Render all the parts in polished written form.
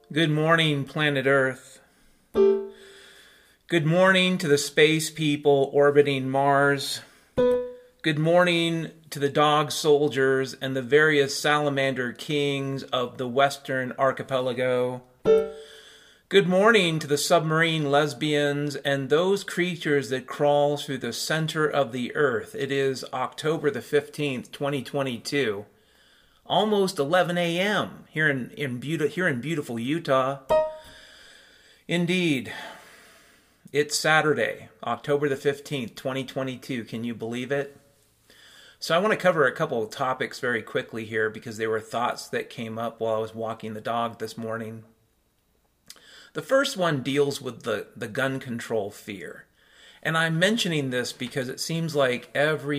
Good morning, planet Earth. Good morning to the space people orbiting Mars. Good morning to the dog soldiers and the various salamander kings of the Western Archipelago. Good morning to the submarine lesbians and those creatures that crawl through the center of the Earth. It is October the 15th, 2022. Almost 11 a.m. here in beautiful Utah. Indeed, it's Saturday, October the 15th, 2022. Can you believe it? So I want to cover a couple of topics very quickly here because they were thoughts that came up while I was walking the dog this morning. The first one deals with the gun control fear. And I'm mentioning this because it seems like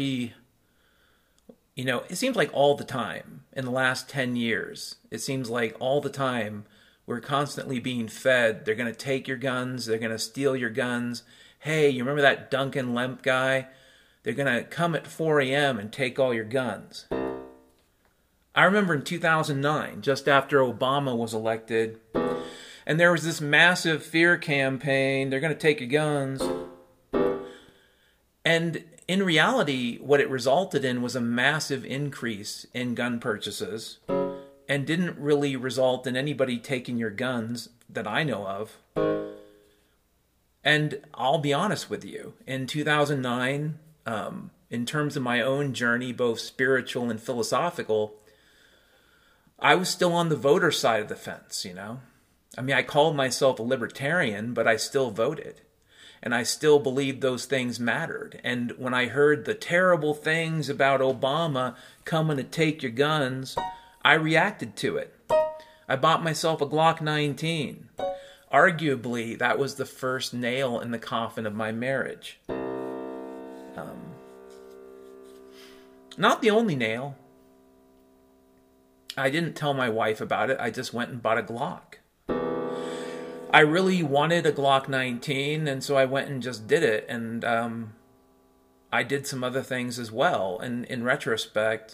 it seems like all the time in the last 10 years, it seems like all the time we're constantly being fed. They're going to take your guns. They're going to steal your guns. Hey, you remember that Duncan Lemp guy? They're going to come at 4 a.m. and take all your guns. I remember in 2009, just after Obama was elected, and there was this massive fear campaign. They're going to take your guns. And in reality, what it resulted in was a massive increase in gun purchases and didn't really result in anybody taking your guns that I know of. And I'll be honest with you, in 2009, in terms of my own journey, both spiritual and philosophical, I was still on the voter side of the fence, I called myself a libertarian, but I still voted. And I still believed those things mattered. And when I heard the terrible things about Obama coming to take your guns, I reacted to it. I bought myself a Glock 19. Arguably, that was the first nail in the coffin of my marriage. Not the only nail. I didn't tell my wife about it. I just went and bought a Glock. I really wanted a Glock 19, and so I went and just did it. And I did some other things as well. And in retrospect,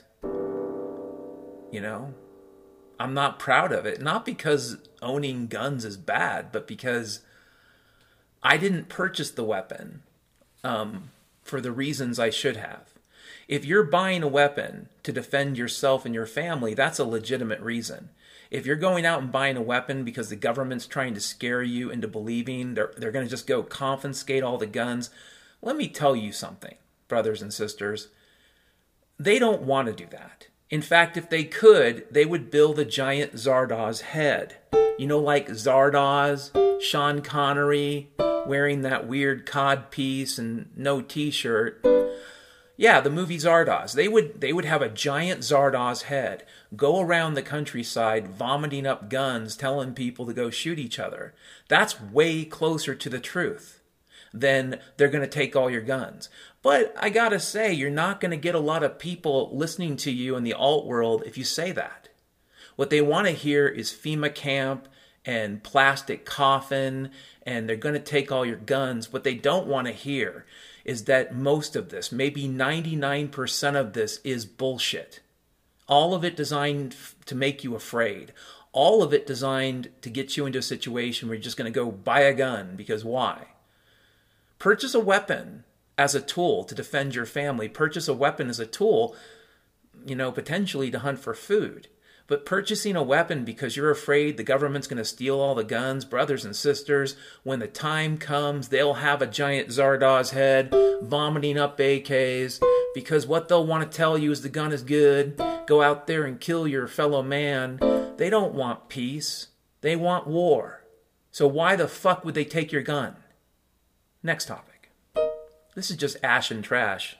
I'm not proud of it. Not because owning guns is bad, but because I didn't purchase the weapon for the reasons I should have. If you're buying a weapon to defend yourself and your family, that's a legitimate reason. If you're going out and buying a weapon because the government's trying to scare you into believing they're going to just go confiscate all the guns, let me tell you something, brothers and sisters. They don't want to do that. In fact, if they could, they would build a giant Zardoz head. Like Zardoz, Sean Connery, wearing that weird cod piece and no t-shirt. Yeah, the movie Zardoz. They would have a giant Zardoz head, go around the countryside vomiting up guns, telling people to go shoot each other. That's way closer to the truth than they're going to take all your guns. But I gotta say, you're not going to get a lot of people listening to you in the alt world if you say that. What they want to hear is FEMA camp and plastic coffin, and they're going to take all your guns. What they don't want to hear is that most of this, maybe 99% of this, is bullshit. All of it designed to make you afraid. All of it designed to get you into a situation where you're just going to go buy a gun, because why? Purchase a weapon as a tool to defend your family. Purchase a weapon as a tool, potentially to hunt for food. But purchasing a weapon because you're afraid the government's going to steal all the guns, brothers and sisters, when the time comes, they'll have a giant Zardoz head vomiting up AKs, because what they'll want to tell you is the gun is good. Go out there and kill your fellow man. They don't want peace. They want war. So why the fuck would they take your gun? Next topic. This is just ash and trash.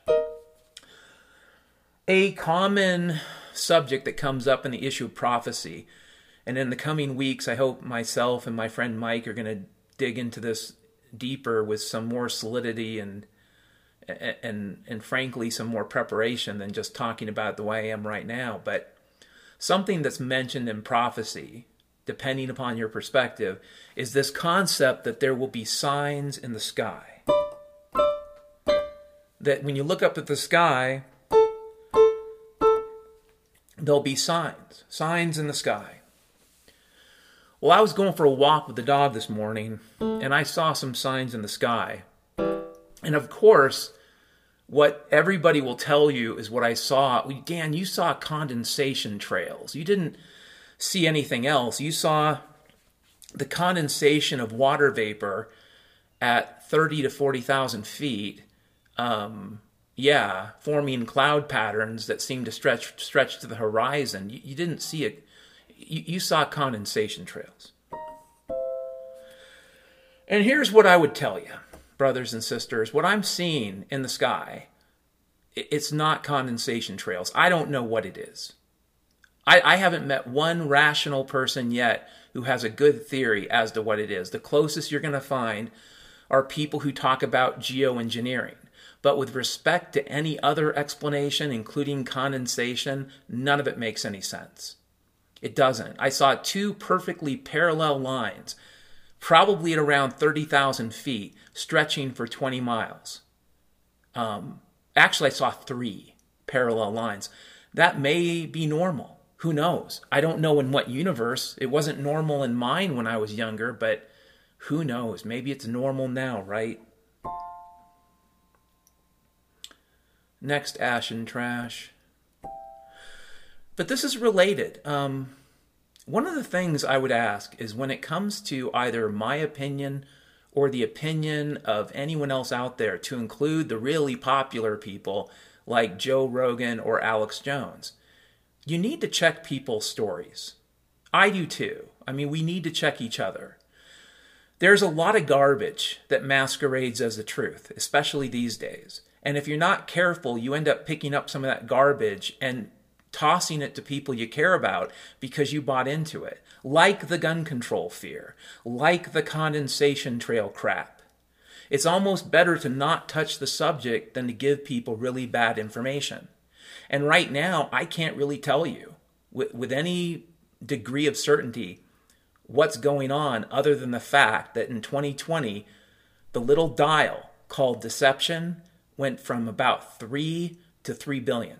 A common subject that comes up in the issue of prophecy, and in the coming weeks, I hope myself and my friend Mike are going to dig into this deeper with some more solidity and frankly some more preparation than just talking about it the way I am right now. But something that's mentioned in prophecy, depending upon your perspective, is this concept that there will be signs in the sky. That when you look up at the sky, there'll be signs in the sky. Well, I was going for a walk with the dog this morning, and I saw some signs in the sky. And of course, what everybody will tell you is what I saw. Dan, you saw condensation trails. You didn't see anything else. You saw the condensation of water vapor at 30 to 40,000 feet, forming cloud patterns that seem to stretch to the horizon. You didn't see it. You saw condensation trails. And here's what I would tell you, brothers and sisters. What I'm seeing in the sky, it's not condensation trails. I don't know what it is. I haven't met one rational person yet who has a good theory as to what it is. The closest you're going to find are people who talk about geoengineering. But with respect to any other explanation, including condensation, none of it makes any sense. It doesn't. I saw two perfectly parallel lines, probably at around 30,000 feet, stretching for 20 miles. Actually, I saw three parallel lines. That may be normal. Who knows? I don't know in what universe. It wasn't normal in mine when I was younger, but who knows? Maybe it's normal now, right? Next, ash and trash. But this is related. One of the things I would ask is when it comes to either my opinion or the opinion of anyone else out there, to include the really popular people like Joe Rogan or Alex Jones, you need to check people's stories. I do too. I mean, we need to check each other. There's a lot of garbage that masquerades as the truth, especially these days. And if you're not careful, you end up picking up some of that garbage and tossing it to people you care about because you bought into it. Like the gun control fear, like the condensation trail crap. It's almost better to not touch the subject than to give people really bad information. And right now, I can't really tell you with any degree of certainty what's going on other than the fact that in 2020, the little dial called deception went from about 3 to 3 billion.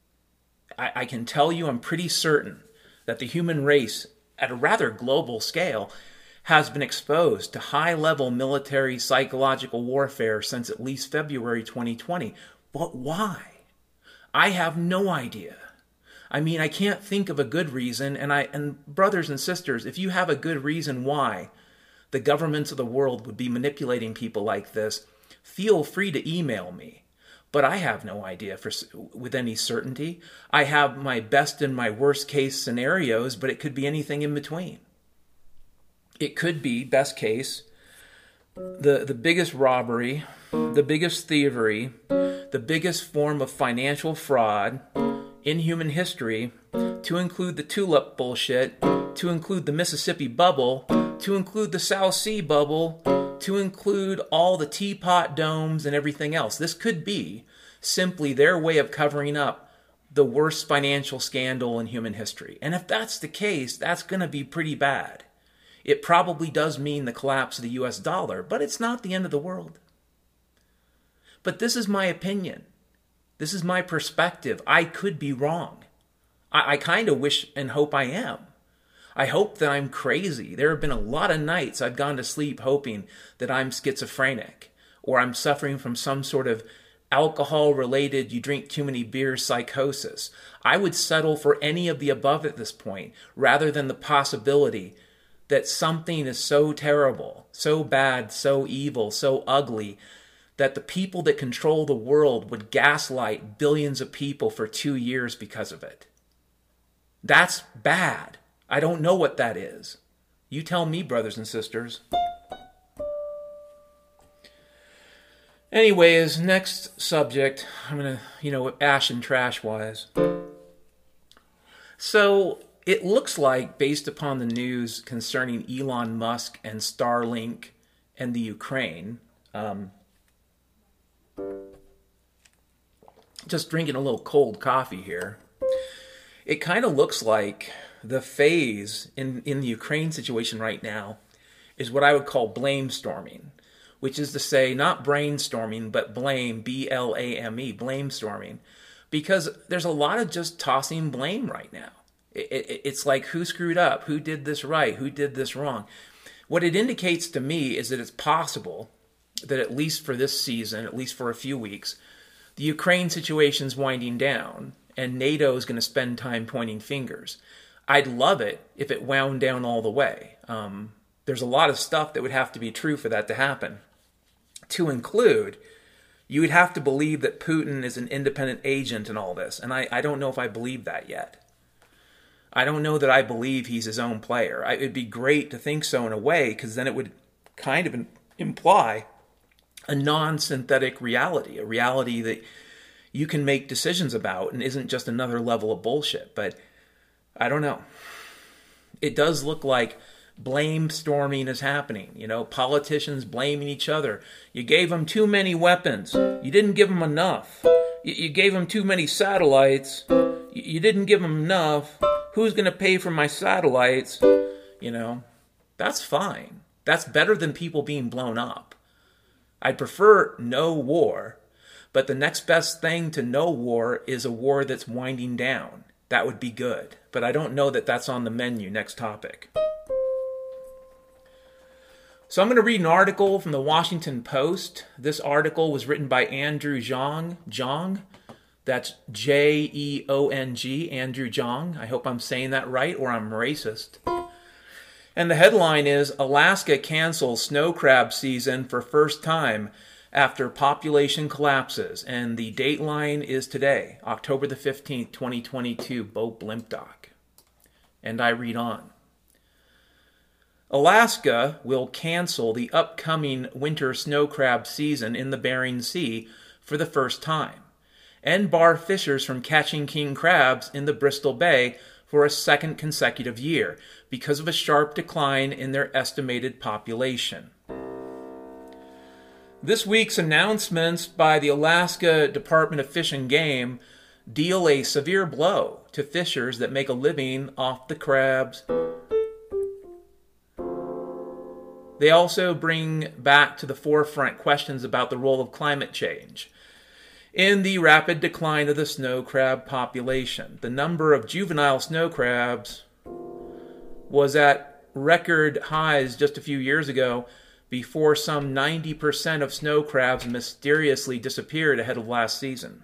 I can tell you I'm pretty certain that the human race, at a rather global scale, has been exposed to high-level military psychological warfare since at least February 2020. But why? I have no idea. I mean, I can't think of a good reason, and brothers and sisters, if you have a good reason why the governments of the world would be manipulating people like this, feel free to email me. But I have no idea with any certainty. I have my best and my worst case scenarios, but it could be anything in between. It could be, best case, the biggest robbery, the biggest thievery, the biggest form of financial fraud in human history, to include the tulip bullshit, to include the Mississippi bubble, to include the South Sea bubble, to include all the teapot domes and everything else. This could be simply their way of covering up the worst financial scandal in human history. And if that's the case, that's going to be pretty bad. It probably does mean the collapse of the US dollar, but it's not the end of the world. But this is my opinion. This is my perspective. I could be wrong. I kind of wish and hope I am. I hope that I'm crazy. There have been a lot of nights I've gone to sleep hoping that I'm schizophrenic or I'm suffering from some sort of alcohol-related, you drink too many beers psychosis. I would settle for any of the above at this point rather than the possibility that something is so terrible, so bad, so evil, so ugly that the people that control the world would gaslight billions of people for 2 years because of it. That's bad. I don't know what that is. You tell me, brothers and sisters. Anyways, next subject. I'm going to, ash and trash wise. So it looks like, based upon the news concerning Elon Musk and Starlink and the Ukraine, just drinking a little cold coffee here, it kind of looks like the phase in the Ukraine situation right now is what I would call blame storming, which is to say not brainstorming, but blame, B-L-A-M-E, blame storming, because there's a lot of just tossing blame right now. It's like, who screwed up? Who did this right? Who did this wrong? What it indicates to me is that it's possible that at least for this season, at least for a few weeks, the Ukraine situation's winding down and NATO is going to spend time pointing fingers. I'd love it if it wound down all the way. There's a lot of stuff that would have to be true for that to happen. To include, you would have to believe that Putin is an independent agent in all this, and I don't know if I believe that yet. I don't know that I believe he's his own player. It'd be great to think so in a way, because then it would kind of imply a non-synthetic reality, a reality that you can make decisions about and isn't just another level of bullshit. But I don't know. It does look like blame storming is happening. Politicians blaming each other. You gave them too many weapons. You didn't give them enough. You gave them too many satellites. You didn't give them enough. Who's going to pay for my satellites? That's fine. That's better than people being blown up. I'd prefer no war, but the next best thing to no war is a war that's winding down. That would be good, but I don't know that that's on the menu. Next topic. So I'm going to read an article from the Washington Post. This article was written by Andrew Zhong. That's Jeong, Andrew Zhong. I hope I'm saying that right, or I'm racist. And the headline is, Alaska cancels snow crab season for first time after population collapses. And the dateline is today, October the 15th, 2022, Bo Blimpdoc. And I read on. Alaska will cancel the upcoming winter snow crab season in the Bering Sea for the first time, and bar fishers from catching king crabs in the Bristol Bay for a second consecutive year because of a sharp decline in their estimated population. This week's announcements by the Alaska Department of Fish and Game deal a severe blow to fishers that make a living off the crabs. They also bring back to the forefront questions about the role of climate change in the rapid decline of the snow crab population. The number of juvenile snow crabs was at record highs just a few years ago before some 90% of snow crabs mysteriously disappeared ahead of last season.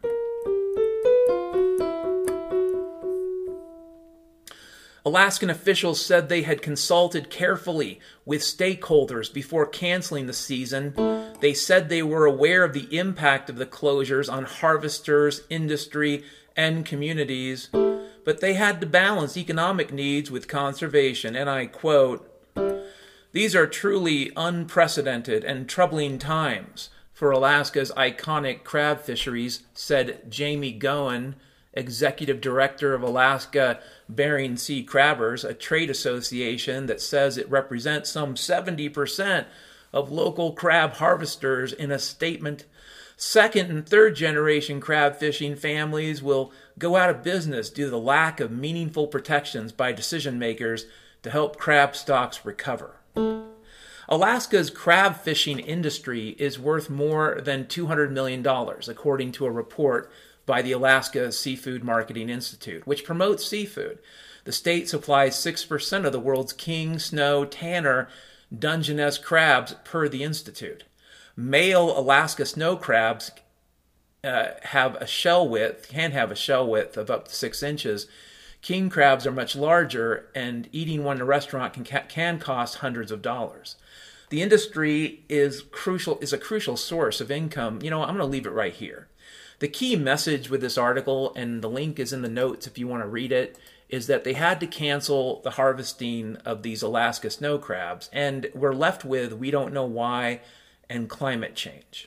Alaskan officials said they had consulted carefully with stakeholders before canceling the season. They said they were aware of the impact of the closures on harvesters, industry, and communities, but they had to balance economic needs with conservation, and I quote, "These are truly unprecedented and troubling times for Alaska's iconic crab fisheries," said Jamie Goen, Executive Director of Alaska Bering Sea Crabbers, a trade association that says it represents some 70% of local crab harvesters, in a statement. Second and third generation crab fishing families will go out of business due to the lack of meaningful protections by decision makers to help crab stocks recover. Alaska's crab fishing industry is worth more than $200 million, according to a report by the Alaska Seafood Marketing Institute, which promotes seafood. The state supplies 6% of the world's king, snow, tanner, Dungeness crabs per the institute. Male Alaska snow crabs can have a shell width of up to 6 inches. King crabs are much larger, and eating one in a restaurant can cost hundreds of dollars. The industry is a crucial source of income. I'm going to leave it right here. The key message with this article, and the link is in the notes if you want to read it, is that they had to cancel the harvesting of these Alaska snow crabs, and we're left with we don't know why and climate change.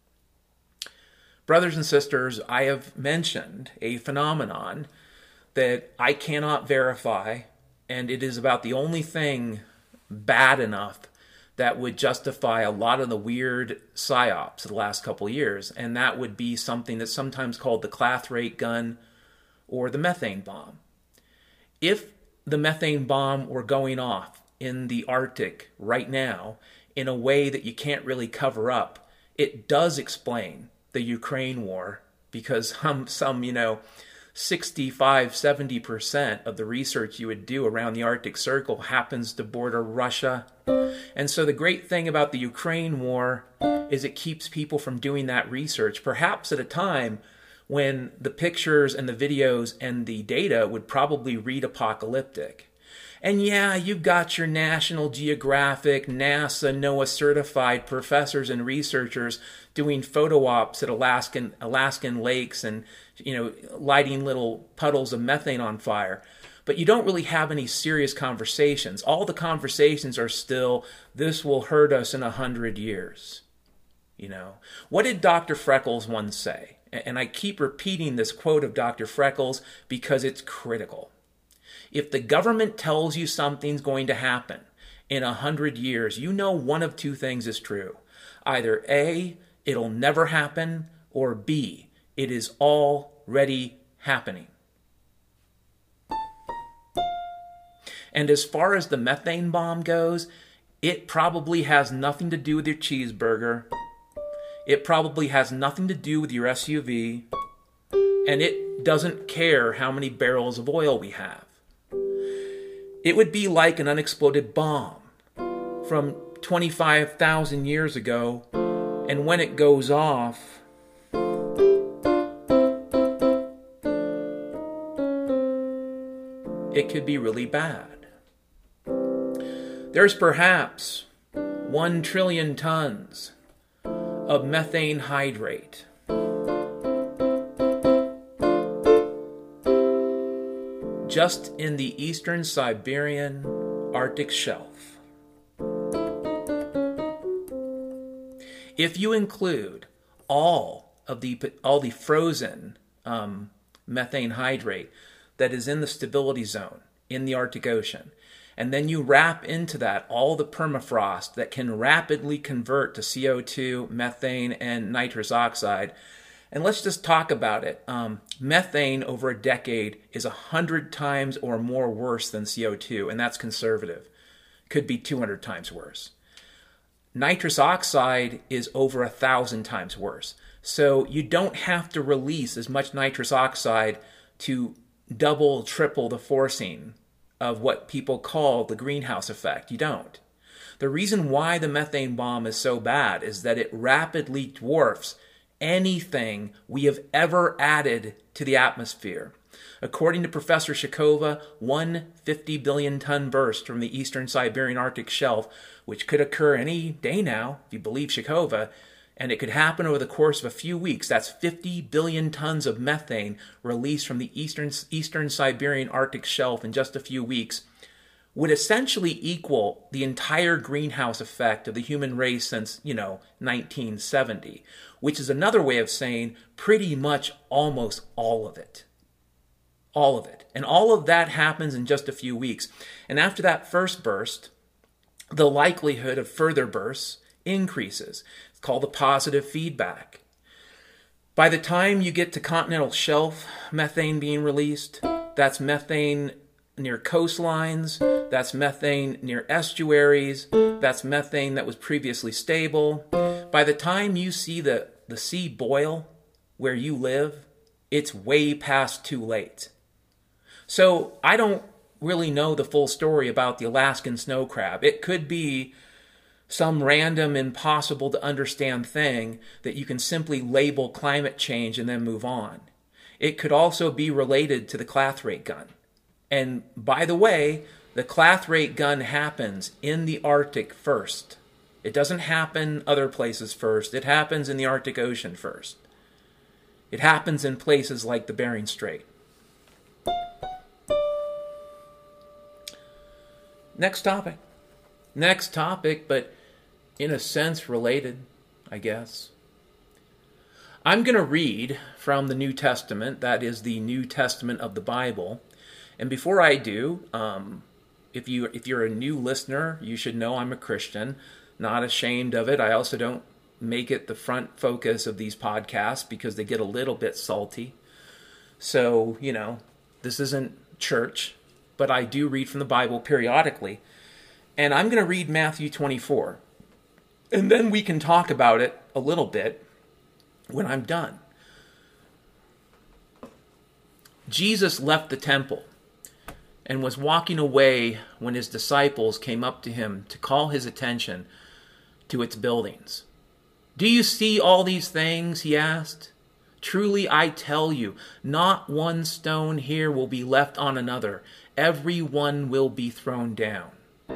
Brothers and sisters, I have mentioned a phenomenon that I cannot verify, and it is about the only thing bad enough that would justify a lot of the weird psyops of the last couple of years, and that would be something that's sometimes called the clathrate gun or the methane bomb. If the methane bomb were going off in the Arctic right now in a way that you can't really cover up, it does explain the Ukraine war, because some 65, 70% of the research you would do around the Arctic Circle happens to border Russia. And so the great thing about the Ukraine war is it keeps people from doing that research, perhaps at a time when the pictures and the videos and the data would probably read apocalyptic. And yeah, you've got your National Geographic, NASA, NOAA certified professors and researchers doing photo ops at Alaskan lakes and, lighting little puddles of methane on fire. But you don't really have any serious conversations. All the conversations are still, this will hurt us in 100 years. What did Dr. Freckles once say? And I keep repeating this quote of Dr. Freckles because it's critical. If the government tells you something's going to happen in 100 years, you know one of two things is true. Either A, it'll never happen, or B, it is already happening. And as far as the methane bomb goes, it probably has nothing to do with your cheeseburger. It probably has nothing to do with your SUV. And it doesn't care how many barrels of oil we have. It would be like an unexploded bomb from 25,000 years ago, and when it goes off, it could be really bad. There's perhaps 1 trillion tons of methane hydrate. Just in the eastern Siberian Arctic shelf. If you include all the frozen methane hydrate that is in the stability zone in the Arctic Ocean, and then you wrap into that all the permafrost that can rapidly convert to CO2, methane, and nitrous oxide. And let's just talk about it. Methane over a decade is 100 times or more worse than CO2, and that's conservative. Could be 200 times worse. Nitrous oxide is over 1,000 times worse. So you don't have to release as much nitrous oxide to double, triple the forcing of what people call the greenhouse effect. You don't. The reason why the methane bomb is so bad is that it rapidly dwarfs anything we have ever added to the atmosphere. According to Professor Shakova, 150 billion ton burst from the eastern Siberian Arctic shelf, which could occur any day now, if you believe Shakova, and it could happen over the course of a few weeks. That's 50 billion tons of methane released from the eastern Siberian Arctic shelf in just a few weeks, would essentially equal the entire greenhouse effect of the human race since, 1970, which is another way of saying pretty much almost all of it. All of it. And all of that happens in just a few weeks. And after that first burst, the likelihood of further bursts increases. It's called the positive feedback. By the time you get to continental shelf methane being released, that's methane near coastlines, that's methane near estuaries, that's methane that was previously stable. By the time you see the sea boil where you live, it's way past too late. So I don't really know the full story about the Alaskan snow crab. It could be some random, impossible to understand thing that you can simply label climate change and then move on. It could also be related to the clathrate gun. And by the way, the clathrate gun happens in the Arctic first. It doesn't happen other places first. It happens in the Arctic Ocean first. It happens in places like the Bering Strait. Next topic, but in a sense related, I guess. I'm going to read from the New Testament, that is the New Testament of the Bible. And before I do, if you're a new listener, you should know I'm a Christian, not ashamed of it. I also don't make it the front focus of these podcasts because they get a little bit salty. So, this isn't church, but I do read from the Bible periodically. And I'm going to read Matthew 24. And then we can talk about it a little bit when I'm done. Jesus left the temple and was walking away when his disciples came up to him to call his attention to its buildings. "Do you see all these things?" he asked. "Truly I tell you, not one stone here will be left on another. Every one will be thrown down."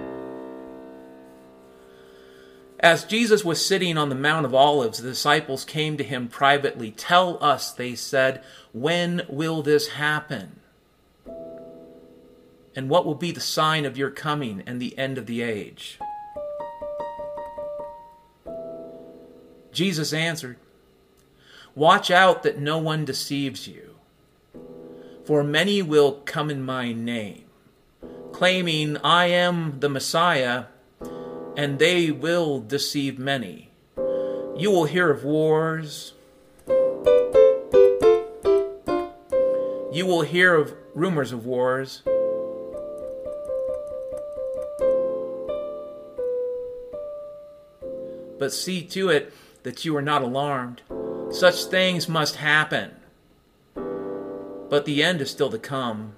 As Jesus was sitting on the Mount of Olives, the disciples came to him privately. "Tell us," they said, "when will this happen? And what will be the sign of your coming and the end of the age?" Jesus answered, "Watch out that no one deceives you. For many will come in my name, claiming I am the Messiah, and they will deceive many. You will hear of wars. You will hear of rumors of wars. But see to it that you are not alarmed. Such things must happen, but the end is still to come.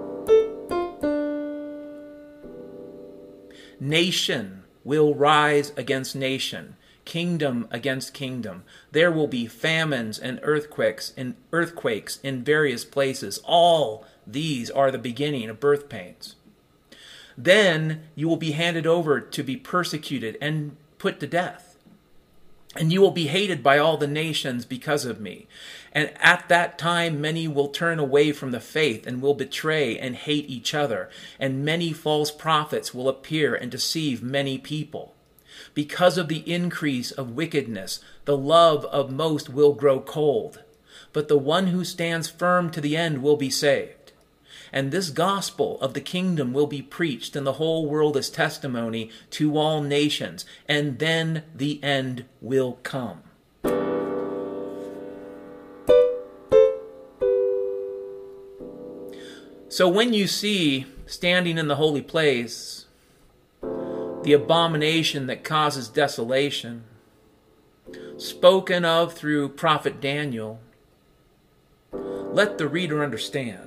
Nation will rise against nation, kingdom against kingdom. There will be famines and earthquakes in various places. All these are the beginning of birth pains. Then you will be handed over to be persecuted and put to death. And you will be hated by all the nations because of me. And at that time many will turn away from the faith and will betray and hate each other. And many false prophets will appear and deceive many people. Because of the increase of wickedness, the love of most will grow cold. But the one who stands firm to the end will be saved. And this gospel of the kingdom will be preached in the whole world as testimony to all nations, and then the end will come. So when you see standing in the holy place the abomination that causes desolation, spoken of through prophet Daniel, let the reader understand.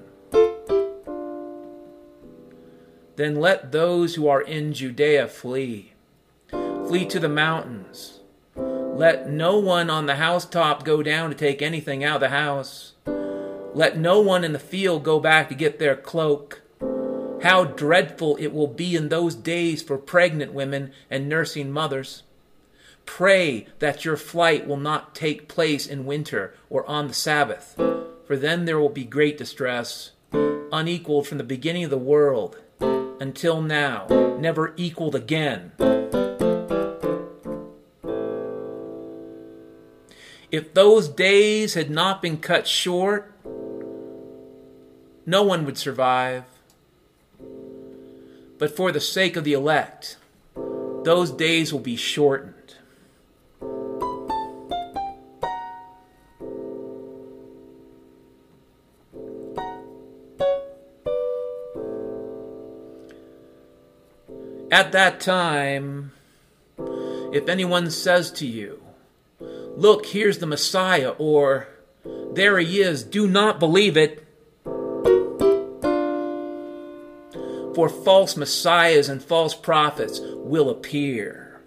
Then let those who are in Judea flee. Flee to the mountains. Let no one on the housetop go down to take anything out of the house. Let no one in the field go back to get their cloak. How dreadful it will be in those days for pregnant women and nursing mothers. Pray that your flight will not take place in winter or on the Sabbath, for then there will be great distress, unequaled from the beginning of the world until now, never equaled again. If those days had not been cut short, no one would survive. But for the sake of the elect, those days will be shortened. At that time, if anyone says to you, "Look, here's the Messiah," or "There he is," do not believe it. For false messiahs and false prophets will appear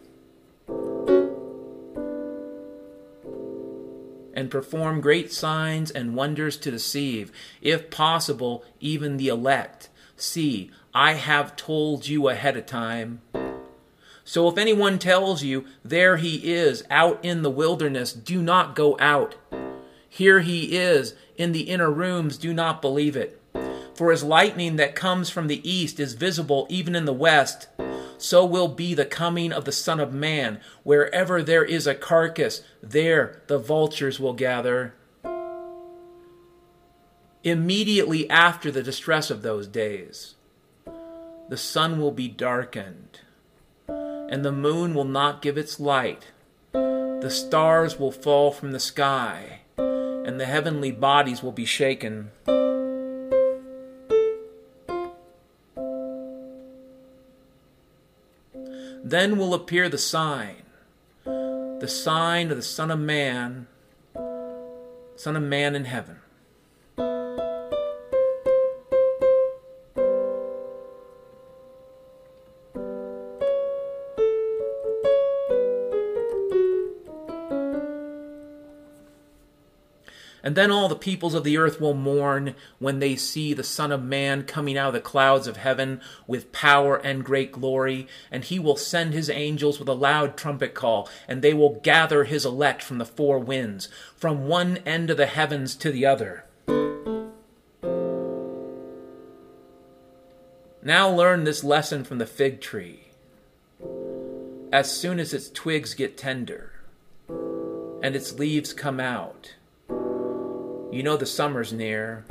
and perform great signs and wonders to deceive, if possible, even the elect. See, I have told you ahead of time. So if anyone tells you, "There he is, out in the wilderness," do not go out. "Here he is, in the inner rooms," do not believe it. For as lightning that comes from the east is visible even in the west, so will be the coming of the Son of Man. Wherever there is a carcass, there the vultures will gather. Immediately after the distress of those days, the sun will be darkened, and the moon will not give its light. The stars will fall from the sky, and the heavenly bodies will be shaken. Then will appear the sign of the Son of Man in heaven. And then all the peoples of the earth will mourn when they see the Son of Man coming out of the clouds of heaven with power and great glory. And he will send his angels with a loud trumpet call, and they will gather his elect from the four winds, from one end of the heavens to the other. Now learn this lesson from the fig tree. As soon as its twigs get tender and its leaves come out, you know the summer's near.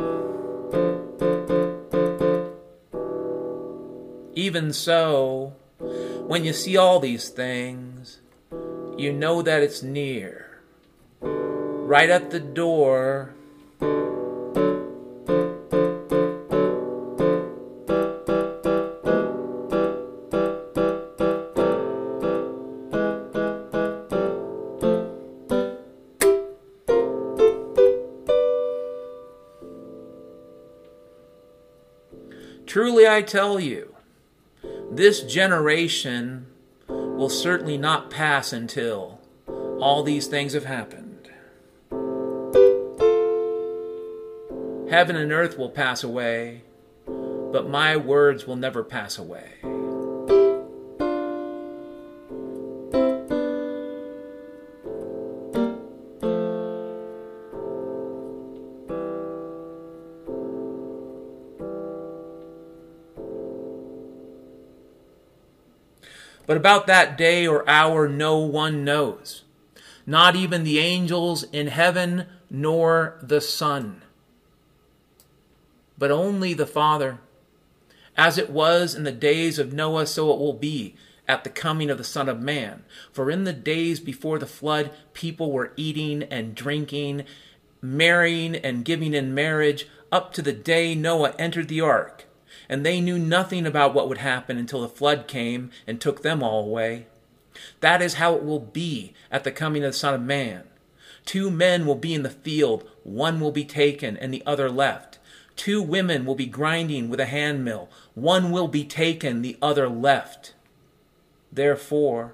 Even so, when you see all these things, you know that it's near. Right at the door. Truly I tell you, this generation will certainly not pass until all these things have happened. Heaven and earth will pass away, but my words will never pass away. But about that day or hour no one knows, not even the angels in heaven nor the Son, but only the Father. As it was in the days of Noah, so it will be at the coming of the Son of Man. For in the days before the flood, people were eating and drinking, marrying and giving in marriage, up to the day Noah entered the ark. And they knew nothing about what would happen until the flood came and took them all away. That is how it will be at the coming of the Son of Man. 2 men will be in the field, one will be taken and the other left. 2 women will be grinding with a handmill, one will be taken, the other left. Therefore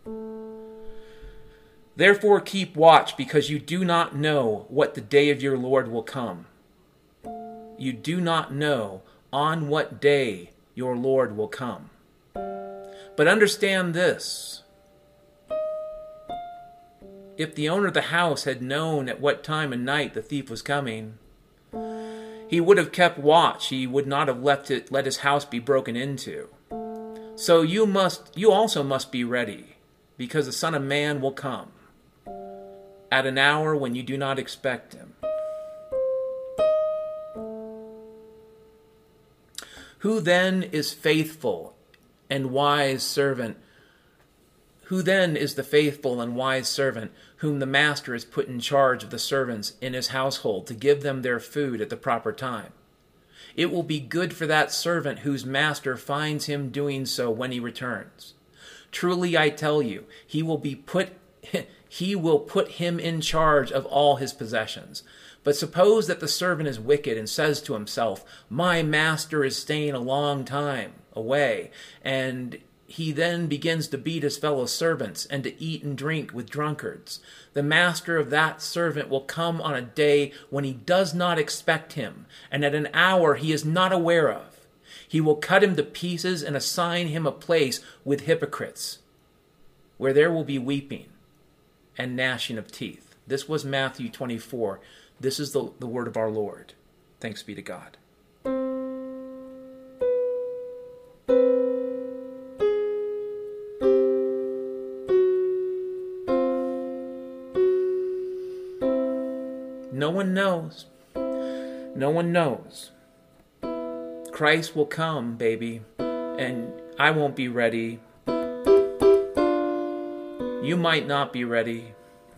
keep watch, because you do not know what the day of your Lord will come. You do not know on what day your Lord will come. But understand this. If the owner of the house had known at what time of night the thief was coming, he would have kept watch. He would not have let his house be broken into. So you also must be ready, because the Son of Man will come at an hour when you do not expect him. Who then is faithful and wise servant? Who then is the faithful and wise servant whom the master has put in charge of the servants in his household to give them their food at the proper time? It will be good for that servant whose master finds him doing so when he returns. Truly I tell you, he will put him in charge of all his possessions. But suppose that the servant is wicked and says to himself, "My master is staying a long time away," and he then begins to beat his fellow servants and to eat and drink with drunkards. The master of that servant will come on a day when he does not expect him, and at an hour he is not aware of. He will cut him to pieces and assign him a place with hypocrites, where there will be weeping and gnashing of teeth. This was Matthew 24. This is the word of our Lord. Thanks be to God. No one knows. No one knows. Christ will come, baby, and I won't be ready. You might not be ready.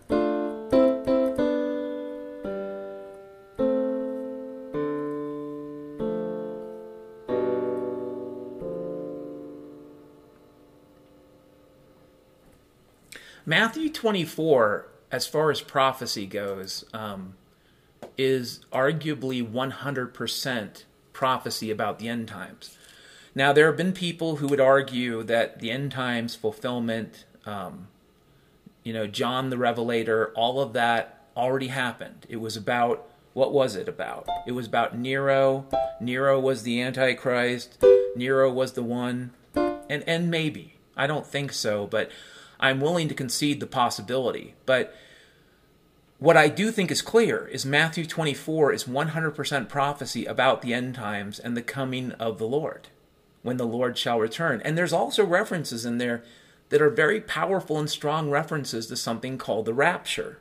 Matthew 24, as far as prophecy goes, is arguably 100% prophecy about the end times. Now, there have been people who would argue that the end times fulfillment, John the Revelator, all of that already happened. It was about, what was it about? It was about Nero. Nero was the Antichrist. Nero was the one. And maybe. I don't think so, but I'm willing to concede the possibility. But what I do think is clear is Matthew 24 is 100% prophecy about the end times and the coming of the Lord, when the Lord shall return. And there's also references in there that are very powerful and strong references to something called the rapture.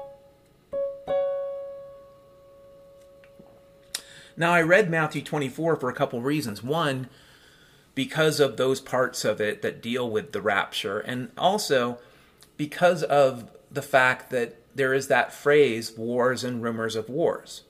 Now, I read Matthew 24 for a couple reasons. One, because of those parts of it that deal with the rapture, and also because of the fact that there is that phrase, wars and rumors of wars.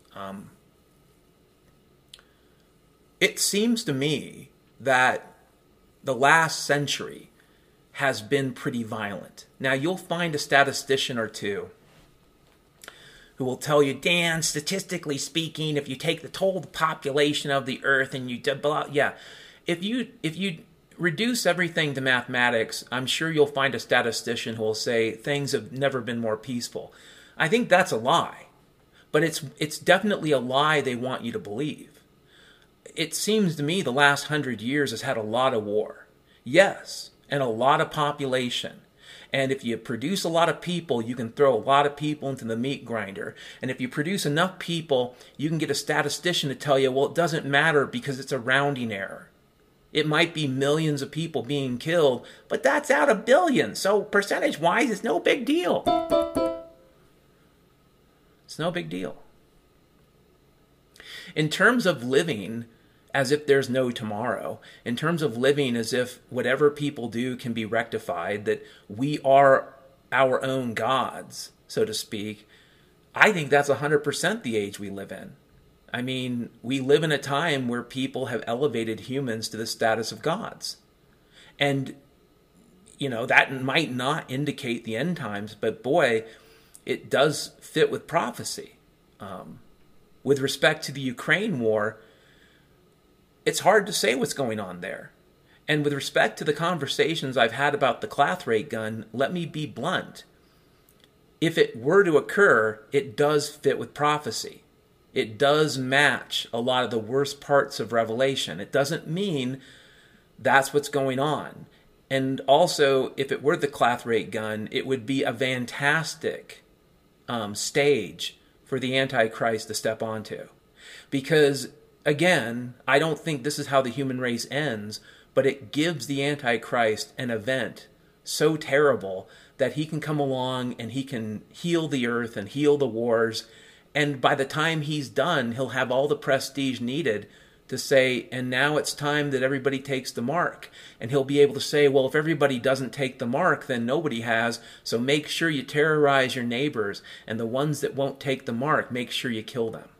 It seems to me that the last century has been pretty violent. Now, you'll find a statistician or two who will tell you, Dan, statistically speaking, if you take the total population of the earth and you if you reduce everything to mathematics, I'm sure you'll find a statistician who will say things have never been more peaceful. I think that's a lie, but it's definitely a lie they want you to believe. It seems to me the last 100 years has had a lot of war. Yes, and a lot of population. And if you produce a lot of people, you can throw a lot of people into the meat grinder. And if you produce enough people, you can get a statistician to tell you, well, it doesn't matter because it's a rounding error. It might be millions of people being killed, but that's out of billions. So percentage-wise, it's no big deal. It's no big deal. In terms of living as if there's no tomorrow, in terms of living as if whatever people do can be rectified, that we are our own gods, so to speak, I think that's 100% the age we live in. I mean, we live in a time where people have elevated humans to the status of gods. And, that might not indicate the end times, but boy, it does fit with prophecy. With respect to the Ukraine war, it's hard to say what's going on there. And with respect to the conversations I've had about the Clathrate gun, let me be blunt. If it were to occur, it does fit with prophecy. It does match a lot of the worst parts of Revelation. It doesn't mean that's what's going on. And also, if it were the Clathrate gun, it would be a fantastic stage for the Antichrist to step onto. Because, again, I don't think this is how the human race ends, but it gives the Antichrist an event so terrible that he can come along and he can heal the earth and heal the wars. And by the time he's done, he'll have all the prestige needed to say, and now it's time that everybody takes the mark. And he'll be able to say, well, if everybody doesn't take the mark, then nobody has. So make sure you terrorize your neighbors. And the ones that won't take the mark, make sure you kill them.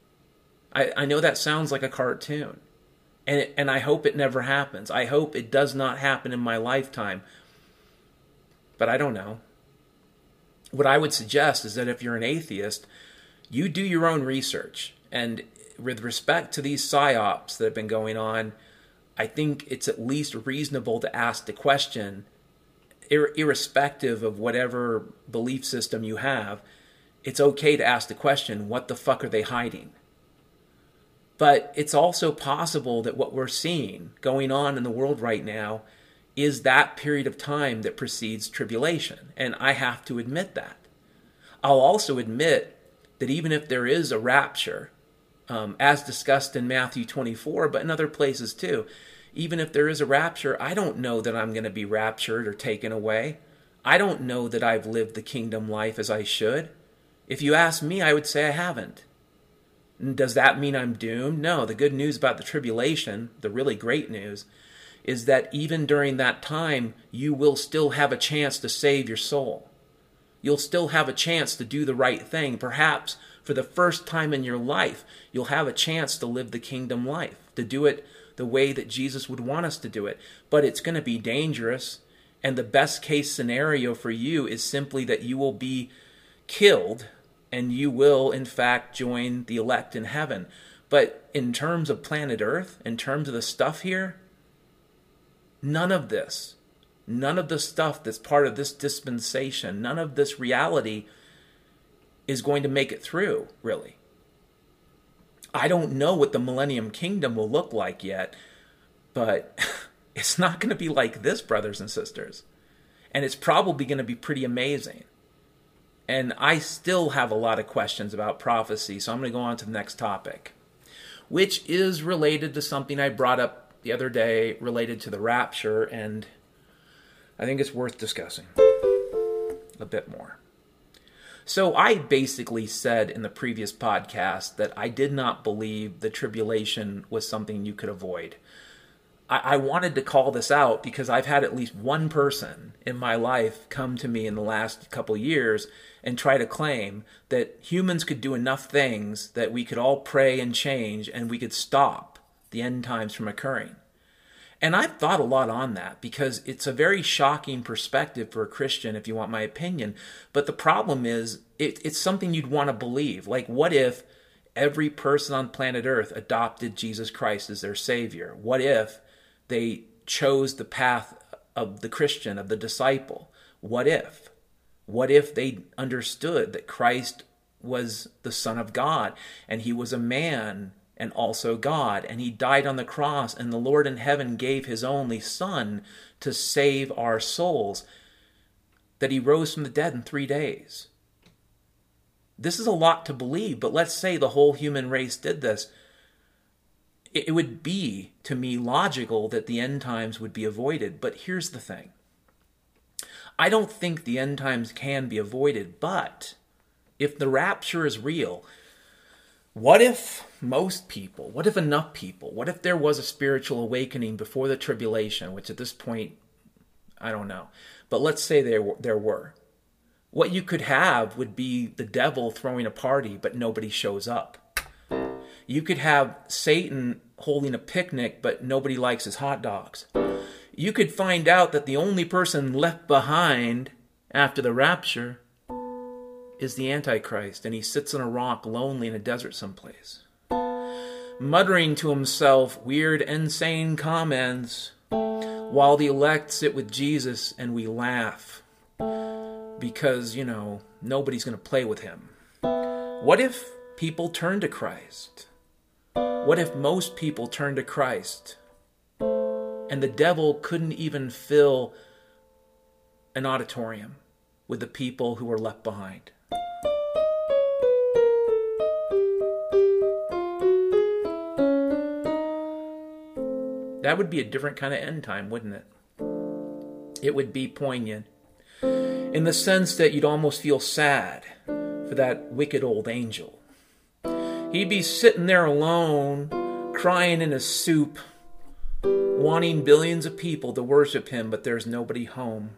I know that sounds like a cartoon. And I hope it never happens. I hope it does not happen in my lifetime. But I don't know. What I would suggest is that if you're an atheist, you do your own research. And with respect to these psyops that have been going on, I think it's at least reasonable to ask the question, irrespective of whatever belief system you have, it's okay to ask the question, what the fuck are they hiding? But it's also possible that what we're seeing going on in the world right now is that period of time that precedes tribulation. And I have to admit that. I'll also admit that even if there is a rapture, as discussed in Matthew 24, but in other places too, even if there is a rapture, I don't know that I'm going to be raptured or taken away. I don't know that I've lived the kingdom life as I should. If you ask me, I would say I haven't. Does that mean I'm doomed? No. The good news about the tribulation, the really great news, is that even during that time, you will still have a chance to save your soul. You'll still have a chance to do the right thing. Perhaps for the first time in your life, you'll have a chance to live the kingdom life, to do it the way that Jesus would want us to do it. But it's going to be dangerous. And the best case scenario for you is simply that you will be killed and you will, in fact, join the elect in heaven. But in terms of planet Earth, in terms of the stuff here, none of this, none of the stuff that's part of this dispensation, none of this reality is going to make it through, really. I don't know what the Millennium Kingdom will look like yet, but it's not going to be like this, brothers and sisters. And it's probably going to be pretty amazing. And I still have a lot of questions about prophecy, so I'm going to go on to the next topic, which is related to something I brought up the other day related to the rapture, and I think it's worth discussing a bit more. So I basically said in the previous podcast that I did not believe the tribulation was something you could avoid. I wanted to call this out because I've had at least one person in my life come to me in the last couple of years and try to claim that humans could do enough things that we could all pray and change and we could stop the end times from occurring. And I've thought a lot on that because it's a very shocking perspective for a Christian, if you want my opinion. But the problem is, it's something you'd want to believe. Like, what if every person on planet Earth adopted Jesus Christ as their Savior? What if they chose the path of the Christian, of the disciple? What if? What if they understood that Christ was the Son of God and he was a man and also God, and he died on the cross, and the Lord in heaven gave his only Son to save our souls, that he rose from the dead in 3 days? This is a lot to believe, but let's say the whole human race did this. It would be, to me, logical that the end times would be avoided. But here's the thing. I don't think the end times can be avoided, but if the rapture is real, what if most people, what if enough people, what if there was a spiritual awakening before the tribulation, which at this point, I don't know. But let's say there were. What you could have would be the devil throwing a party, but nobody shows up. You could have Satan holding a picnic, but nobody likes his hot dogs. You could find out that the only person left behind after the rapture is the Antichrist, and he sits on a rock lonely in a desert someplace, muttering to himself weird, insane comments, while the elect sit with Jesus and we laugh because, nobody's going to play with him. What if people turn to Christ? What if most people turn to Christ and the devil couldn't even fill an auditorium with the people who were left behind? That would be a different kind of end time, wouldn't it? It would be poignant in the sense that you'd almost feel sad for that wicked old angel. He'd be sitting there alone, crying in his soup, wanting billions of people to worship him, but there's nobody home.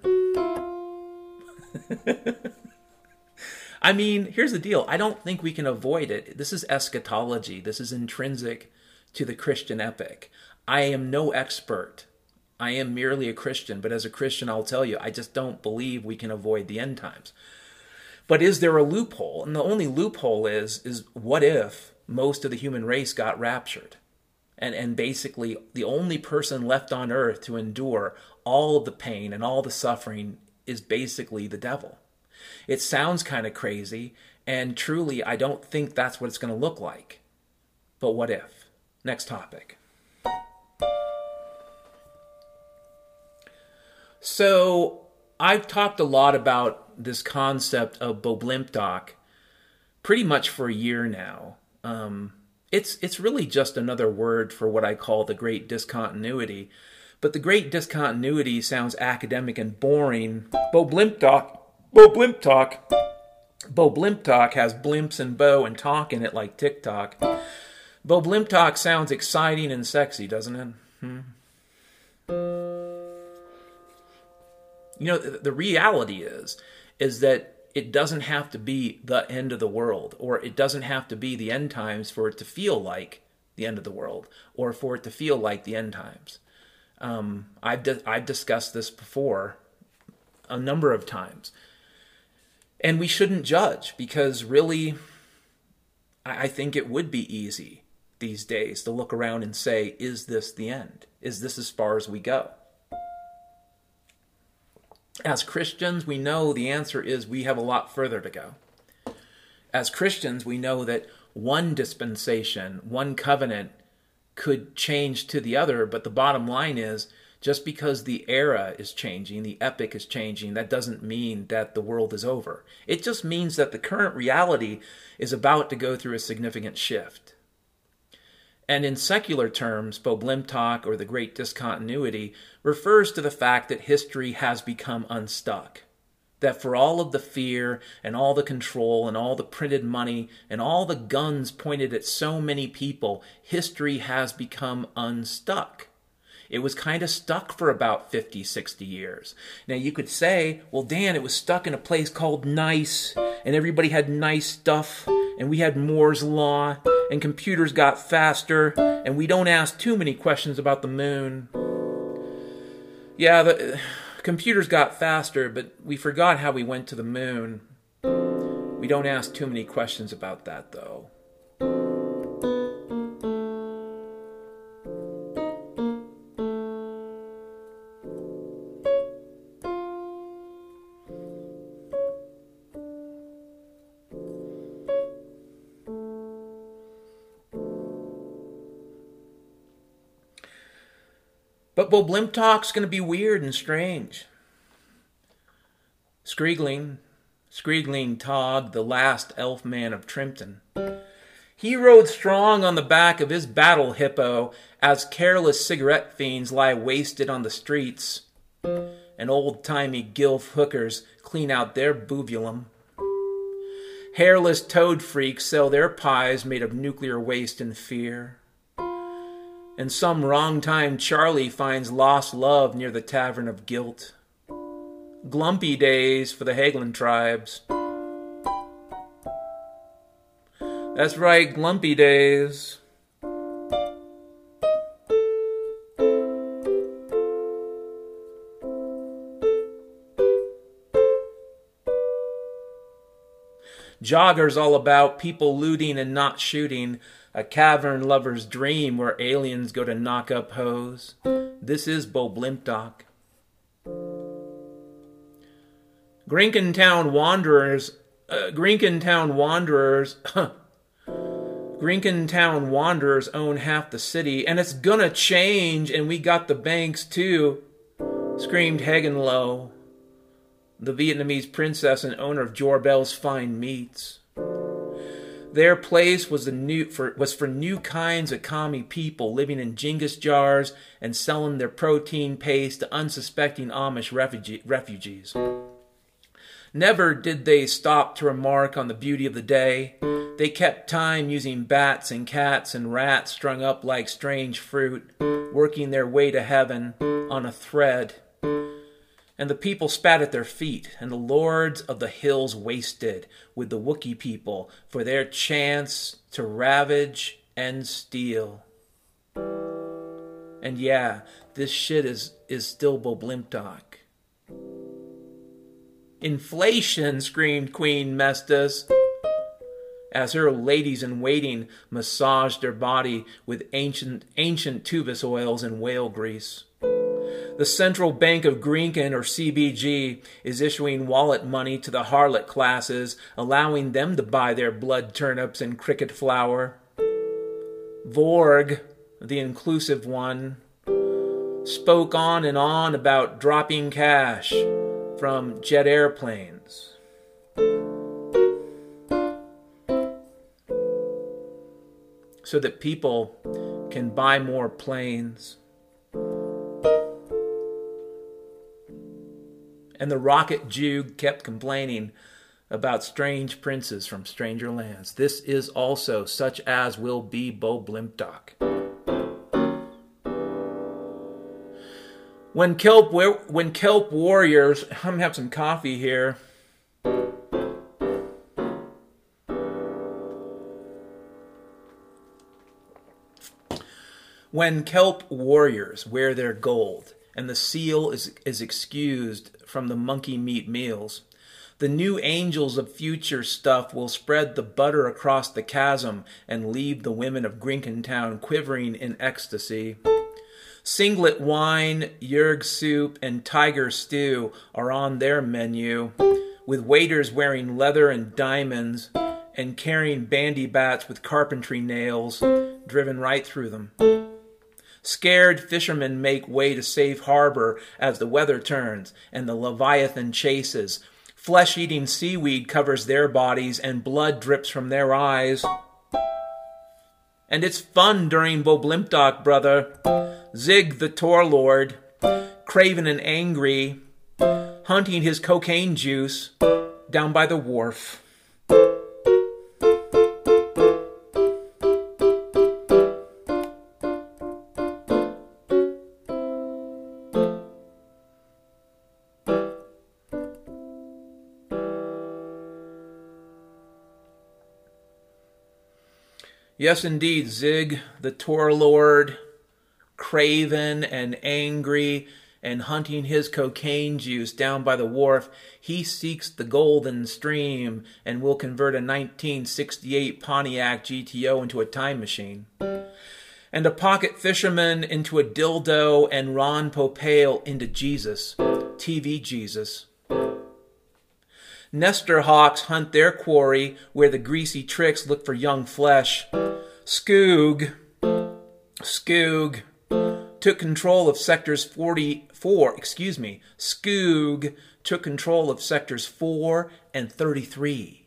I mean, here's the deal. I don't think we can avoid it. This is eschatology. This is intrinsic to the Christian epic. I am no expert. I am merely a Christian, but as a Christian, I'll tell you, I just don't believe we can avoid the end times. But is there a loophole? And the only loophole is what if most of the human race got raptured? And basically, the only person left on earth to endure all of the pain and all the suffering is basically the devil. It sounds kind of crazy, and truly, I don't think that's what it's going to look like. But what if? Next topic. So, I've talked a lot about this concept of Boblimpdoc pretty much for a year now. It's really just another word for what I call the Great Discontinuity. But the Great Discontinuity sounds academic and boring. Boblimpdoc has blimps and bow and talk in it like TikTok. Boblimpdoc sounds exciting and sexy, doesn't it? The reality is that it doesn't have to be the end of the world, or it doesn't have to be the end times for it to feel like the end of the world, or for it to feel like the end times. I've discussed this before a number of times. And we shouldn't judge, because really, I think it would be easy these days to look around and say, is this the end? Is this as far as we go? As Christians, we know the answer is we have a lot further to go. As Christians, we know that one dispensation, one covenant could change to the other, but the bottom line is, just because the era is changing, the epoch is changing, that doesn't mean that the world is over. It just means that the current reality is about to go through a significant shift. And in secular terms, Boblimtok, or the Great Discontinuity, refers to the fact that history has become unstuck. That for all of the fear and all the control and all the printed money and all the guns pointed at so many people, history has become unstuck. It was kind of stuck for about 50, 60 years. Now you could say, well, Dan, it was stuck in a place called nice, and everybody had nice stuff, and we had Moore's Law, and computers got faster, and we don't ask too many questions about the moon. Yeah, the computers got faster, but we forgot how we went to the moon. We don't ask too many questions about that, though. But Boblimtok's going to be weird and strange. Skriegling Tog, the last elf man of Trimpton. He rode strong on the back of his battle hippo as careless cigarette fiends lie wasted on the streets, and old-timey gilf hookers clean out their buvulum. Hairless toad freaks sell their pies made of nuclear waste and fear. And some wrong-time Charlie finds lost love near the Tavern of Guilt. Glumpy days for the Hagelin tribes. That's right, glumpy days. Joggers all about, people looting and not shooting. A cavern lover's dream where aliens go to knock up hoes. This is Boblimtok. Grinkentown Wanderers own half the city, and it's gonna change, and we got the banks too, screamed Hagenlow, the Vietnamese princess and owner of Jorbel's Fine Meats. Their place was for new kinds of commie people living in Genghis jars and selling their protein paste to unsuspecting Amish refugees. Never did they stop to remark on the beauty of the day. They kept time using bats and cats and rats strung up like strange fruit, working their way to heaven on a thread. And the people spat at their feet, and the lords of the hills wasted with the Wookiee people for their chance to ravage and steal. And yeah, this shit is still Boblimtok. Inflation, screamed Queen Mestas, as her ladies-in-waiting massaged their body with ancient Tuvas oils and whale grease. The Central Bank of Grinken, or CBG, is issuing wallet money to the harlot classes, allowing them to buy their blood turnips and cricket flour. Vorg, the inclusive one, spoke on and on about dropping cash from jet airplanes. So that people can buy more planes. And the rocket Jew kept complaining about strange princes from stranger lands. This is also such as will be Boblimtok. When kelp warriors, I'm going to have some coffee here. When kelp warriors wear their gold, and the seal is excused from the monkey meat meals, the new angels of future stuff will spread the butter across the chasm and leave the women of Grinkentown quivering in ecstasy. Singlet wine, yerg soup, and tiger stew are on their menu, with waiters wearing leather and diamonds, and carrying bandy bats with carpentry nails driven right through them. Scared fishermen make way to safe harbor as the weather turns and the Leviathan chases. Flesh-eating seaweed covers their bodies and blood drips from their eyes. And it's fun during Boblimptok, brother. Zig the Tor Lord, craven and angry, hunting his cocaine juice down by the wharf. Yes, indeed, Zig, the Tor Lord, craven and angry, and hunting his cocaine juice down by the wharf, he seeks the golden stream and will convert a 1968 Pontiac GTO into a time machine. And a pocket fisherman into a dildo, and Ron Popeil into Jesus, TV Jesus. Nestor hawks hunt their quarry where the greasy tricks look for young flesh. Skoog took control of sectors 44, Skoog took control of sectors 4 and 33.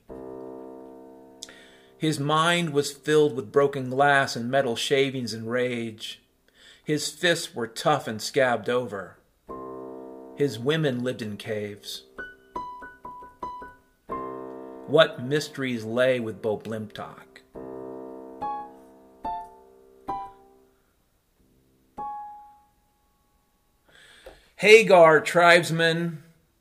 His mind was filled with broken glass and metal shavings and rage. His fists were tough and scabbed over. His women lived in caves. What mysteries lay with Boblimptok? Hagar tribesmen,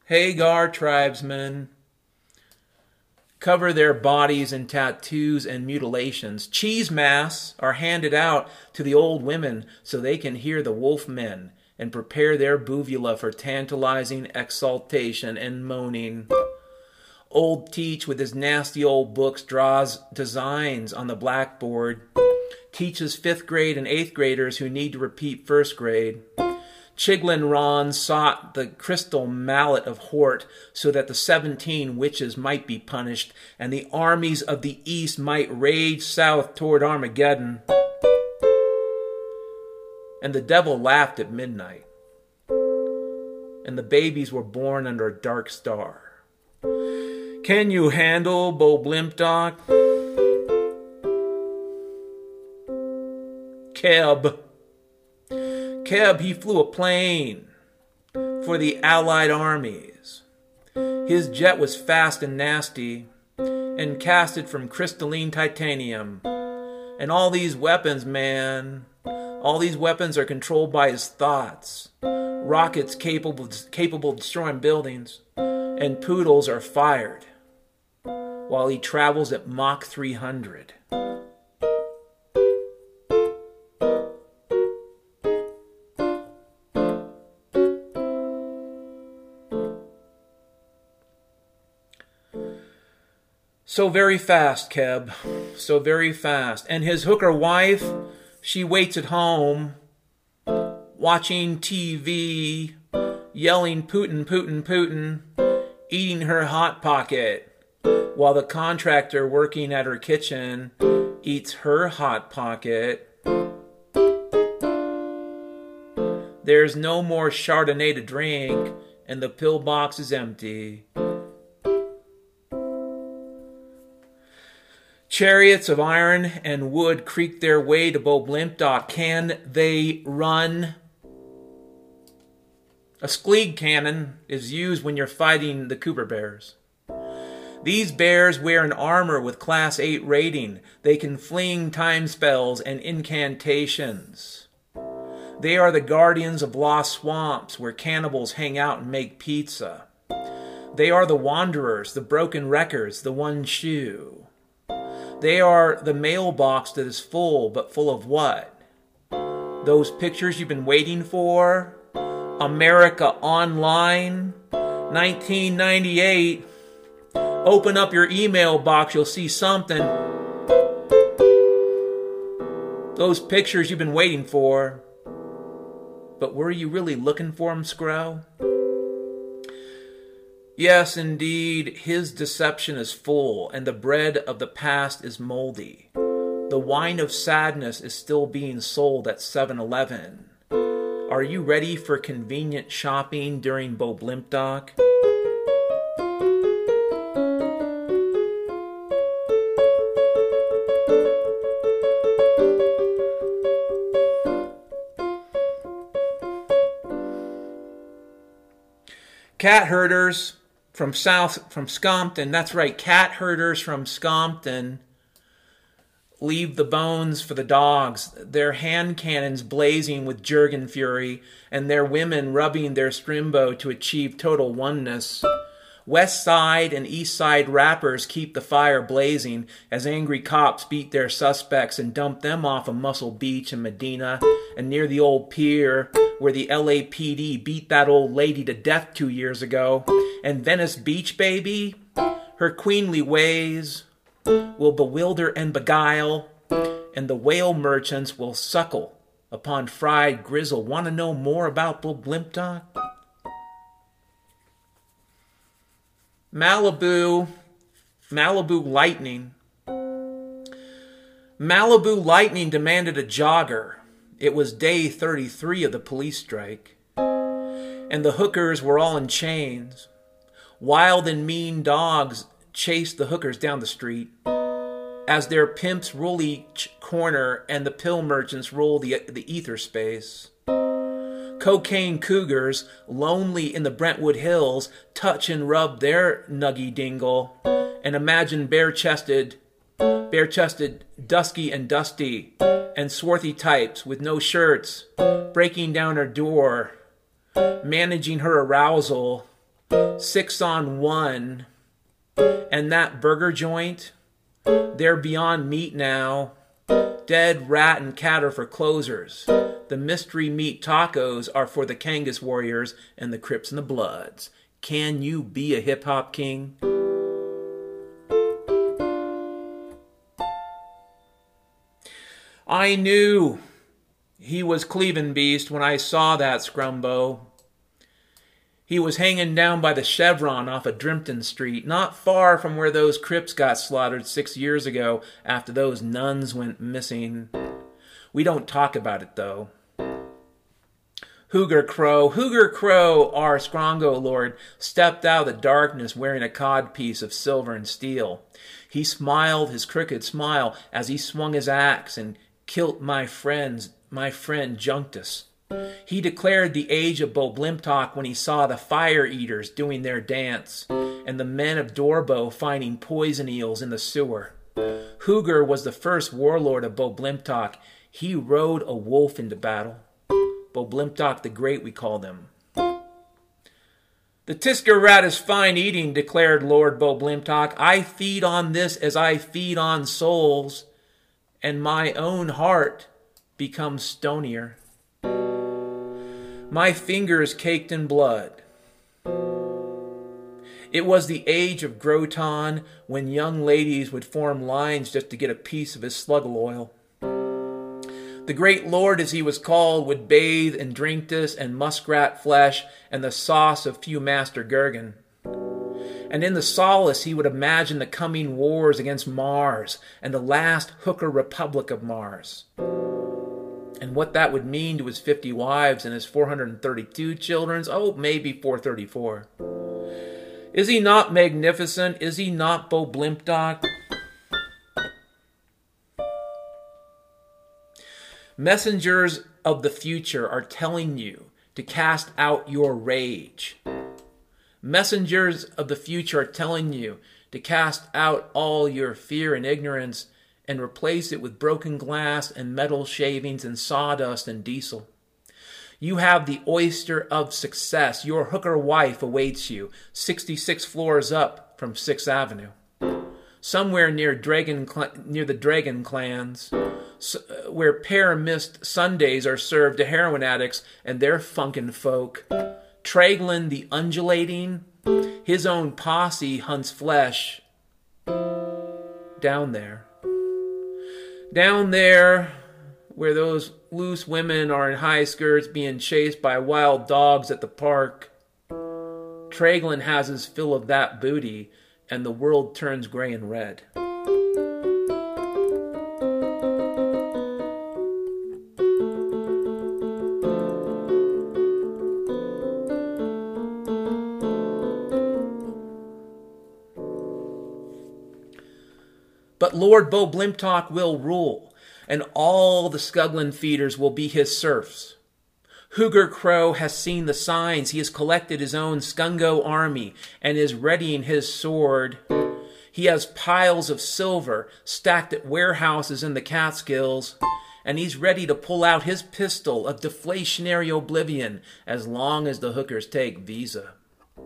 cover their bodies in tattoos and mutilations. Cheese masks are handed out to the old women so they can hear the wolf men and prepare their buvula for tantalizing exaltation and moaning. Old Teach, with his nasty old books, draws designs on the blackboard, teaches 5th grade and 8th graders who need to repeat 1st grade. Chiglin Ron sought the crystal mallet of Hort so that the 17 witches might be punished and the armies of the east might rage south toward Armageddon. And the devil laughed at midnight, and the babies were born under a dark star. Can you handle Boblimptok? Keb, he flew a plane for the Allied armies. His jet was fast and nasty and casted from crystalline titanium. And all these weapons, man, all these weapons are controlled by his thoughts. Rockets capable of destroying buildings, and poodles are fired while he travels at Mach 300. So very fast, Keb. So very fast. And his hooker wife, she waits at home, watching TV, yelling Putin, Putin, Putin, eating her Hot Pocket, while the contractor working at her kitchen eats her Hot Pocket. There's no more Chardonnay to drink, and the pillbox is empty. Chariots of iron and wood creak their way to Boblimptok. Can they run? A Skleeg cannon is used when you're fighting the Cooper Bears. These bears wear an armor with Class 8 rating. They can fling time spells and incantations. They are the guardians of lost swamps where cannibals hang out and make pizza. They are the wanderers, the broken wreckers, the one shoe. They are the mailbox that is full, but full of what? Those pictures you've been waiting for? America Online, 1998. Open up your email box, you'll see something. Those pictures you've been waiting for. But were you really looking for them, Scro? Yes, indeed, his deception is full, and the bread of the past is moldy. The wine of sadness is still being sold at 7-Eleven. Are you ready for convenient shopping during Boblimpdoc? Cat herders from Scompton, that's right, cat herders from Scompton leave the bones for the dogs, their hand cannons blazing with Jurgen fury, and their women rubbing their strimbo to achieve total oneness. West Side and East Side rappers keep the fire blazing as angry cops beat their suspects and dump them off of Muscle Beach in Medina and near the old pier where the LAPD beat that old lady to death 2 years ago. And Venice Beach, baby, her queenly ways will bewilder and beguile, and the whale merchants will suckle upon fried grizzle. Want to know more about Boblimpdoc? Malibu Lightning. Malibu Lightning demanded a jogger. It was day 33 of the police strike, and the hookers were all in chains. Wild and mean dogs chased the hookers down the street as their pimps rule each corner and the pill merchants rule the ether space. Cocaine cougars, lonely in the Brentwood Hills, touch and rub their nuggy dingle and imagine bare-chested, dusky and dusty, and swarthy types with no shirts, breaking down her door, managing her arousal, 6-on-1, and that burger joint, they're beyond meat now. Dead rat and cat are for closers. The mystery meat tacos are for the Kangas warriors and the Crips and the Bloods. Can you be a hip-hop king? I knew he was Cleveland Beast when I saw that scrumbo. He was hanging down by the Chevron off of Drimpton Street, not far from where those Crips got slaughtered 6 years ago after those nuns went missing. We don't talk about it, though. Hooger Crow, our Scrongo lord, stepped out of the darkness wearing a codpiece of silver and steel. He smiled his crooked smile as he swung his axe and killed my friend Junctus. He declared the age of Boblimpdoc when he saw the fire eaters doing their dance and the men of Dorbo finding poison eels in the sewer. Hooger was the first warlord of Boblimpdoc. He rode a wolf into battle. Boblimpdoc the Great, we called him. The Tisker rat is fine eating, declared Lord Boblimpdoc. I feed on this as I feed on souls, and my own heart becomes stonier. My fingers caked in blood. It was the age of Groton, when young ladies would form lines just to get a piece of his sluggle oil. The great lord, as he was called, would bathe and drink this and muskrat flesh and the sauce of few Master Gergen. And in the solace he would imagine the coming wars against Mars and the last hooker republic of Mars. And what that would mean to his 50 wives and his 432 children, maybe 434. Is he not magnificent? Is he not Boblimpdoc? Messengers of the future are telling you to cast out your rage. Messengers of the future are telling you to cast out all your fear and ignorance and replace it with broken glass and metal shavings and sawdust and diesel. You have the oyster of success. Your hooker wife awaits you 66 floors up from 6th Avenue. Somewhere near the Dragon Clans, where pear-mist Sundays are served to heroin addicts and their funkin' folk. Traglin the Undulating, his own posse hunts flesh down there. Down there, where those loose women are in high skirts being chased by wild dogs at the park. Traglin has his fill of that booty, and the world turns gray and red. But Lord Bo Blimptalk will rule, and all the Skuglin feeders will be his serfs. Hooger Crow has seen the signs. He has collected his own Skungo army and is readying his sword. He has piles of silver stacked at warehouses in the Catskills, and he's ready to pull out his pistol of deflationary oblivion as long as the hookers take Visa.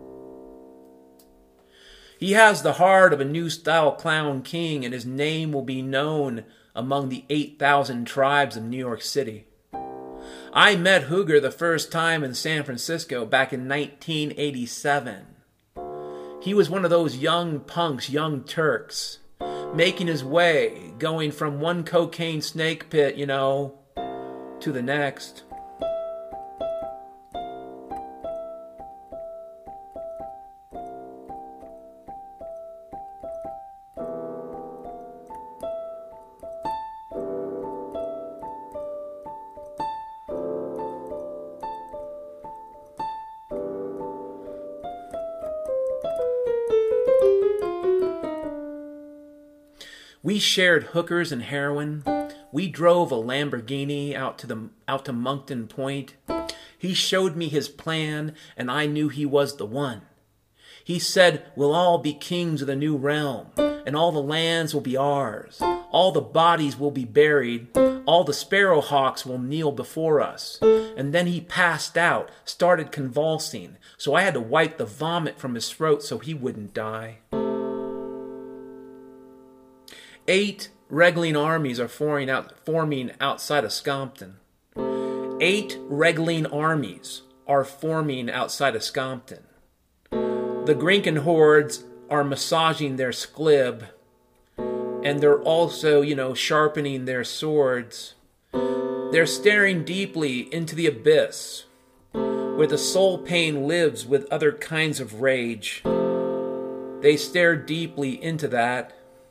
He has the heart of a new-style clown king, and his name will be known among the 8,000 tribes of New York City. I met Hooger the first time in San Francisco back in 1987. He was one of those young punks, young Turks, making his way, going from one cocaine snake pit, to the next. We shared hookers and heroin. We drove a Lamborghini out to Moncton Point. He showed me his plan, and I knew he was the one. He said, we'll all be kings of the new realm, and all the lands will be ours. All the bodies will be buried. All the sparrowhawks will kneel before us. And then he passed out, started convulsing, so I had to wipe the vomit from his throat so he wouldn't die. 8 Regling armies are forming outside of Scompton. 8 Regling armies are forming outside of Scompton. The Grinken hordes are massaging their sklib, and they're also, sharpening their swords. They're staring deeply into the abyss, where the soul pain lives with other kinds of rage. They stare deeply into that.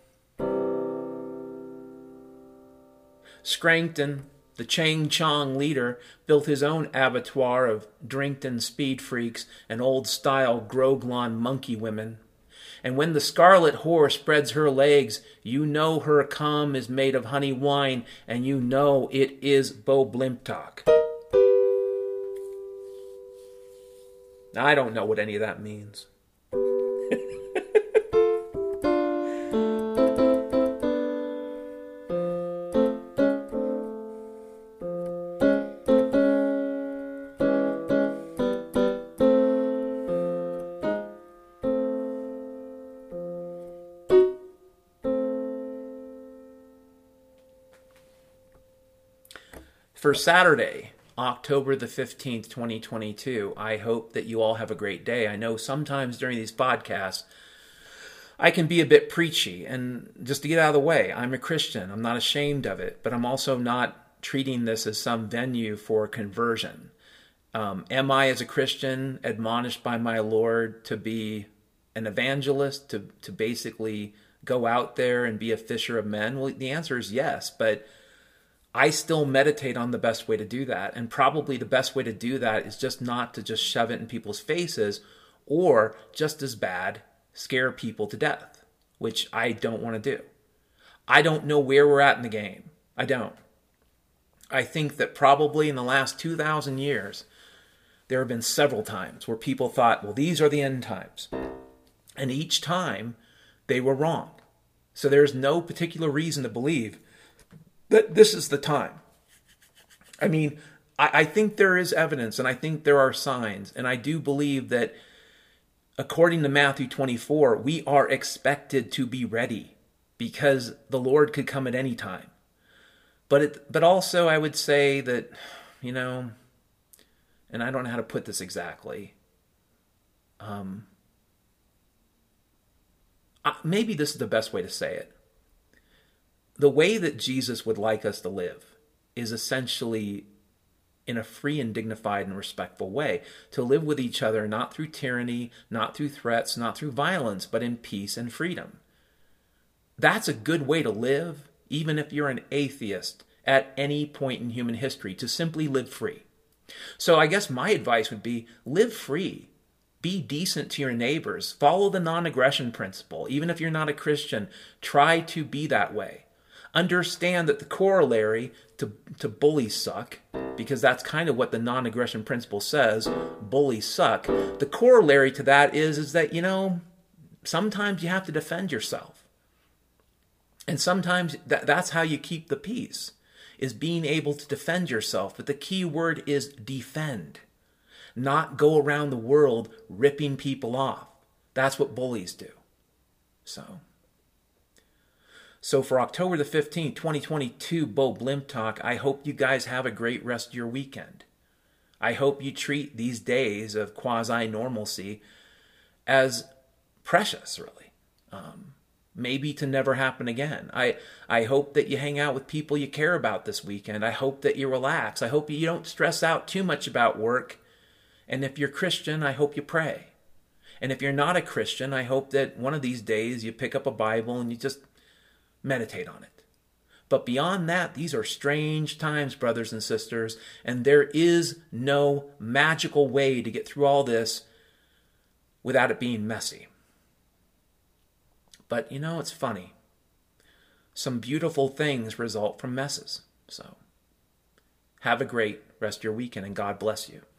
Scrankton, the Chang Chong leader, built his own abattoir of Drinkton speed freaks and old-style Groglon monkey women. And when the scarlet whore spreads her legs, you know her cum is made of honey wine, and you know it is Bo Blimptalk. I don't know what any of that means. For Saturday, October the 15th, 2022, I hope that you all have a great day. I know sometimes during these podcasts, I can be a bit preachy, and just to get out of the way, I'm a Christian. I'm not ashamed of it, but I'm also not treating this as some venue for conversion. Am I, as a Christian, admonished by my Lord to be an evangelist, to basically go out there and be a fisher of men? Well, the answer is yes, but I still meditate on the best way to do that. And probably the best way to do that is just not to just shove it in people's faces, or just as bad, scare people to death, which I don't want to do. I don't know where we're at in the game. I don't. I think that probably in the last 2,000 years, there have been several times where people thought, well, these are the end times. And each time, they were wrong. So there's no particular reason to believe that this is the time. I mean, I think there is evidence, and I think there are signs, and I do believe that according to Matthew 24, we are expected to be ready because the Lord could come at any time. But also I would say that, and I don't know how to put this exactly. Maybe this is the best way to say it. The way that Jesus would like us to live is essentially in a free and dignified and respectful way, to live with each other not through tyranny, not through threats, not through violence, but in peace and freedom. That's a good way to live, even if you're an atheist at any point in human history, to simply live free. So I guess my advice would be live free. Be decent to your neighbors. Follow the non-aggression principle. Even if you're not a Christian, try to be that way. Understand that the corollary to bullies suck, because that's kind of what the non-aggression principle says, bullies suck. The corollary to that is that, sometimes you have to defend yourself. And sometimes that's how you keep the peace, is being able to defend yourself. But the key word is defend, not go around the world ripping people off. That's what bullies do. So for October the 15th, 2022, Bo Blimp Talk, I hope you guys have a great rest of your weekend. I hope you treat these days of quasi-normalcy as precious, really. Maybe to never happen again. I hope that you hang out with people you care about this weekend. I hope that you relax. I hope you don't stress out too much about work. And if you're Christian, I hope you pray. And if you're not a Christian, I hope that one of these days you pick up a Bible and you just meditate on it. But beyond that, these are strange times, brothers and sisters, and there is no magical way to get through all this without it being messy. But it's funny. Some beautiful things result from messes. So have a great rest of your weekend, and God bless you.